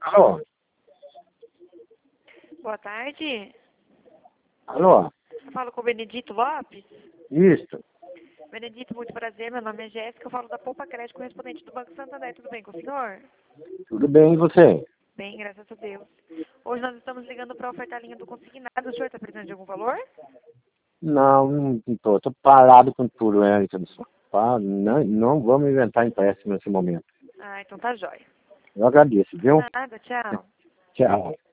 Alô? Boa tarde. Alô? Eu falo com o Benedito Lopes. Isso. Benedito, muito prazer. Meu nome é Jéssica. Eu falo da Poupa Crédito, correspondente do Banco Santander. Tudo bem com o senhor? Tudo bem, e você? Bem, graças a Deus. Hoje nós estamos ligando para ofertar a linha do consignado. O senhor está precisando de algum valor? Não, não tô. Tô parado com tudo, né? Não vamos inventar empréstimo nesse momento. Ah, então tá jóia. Eu agradeço, viu? Nada, tchau. Tchau.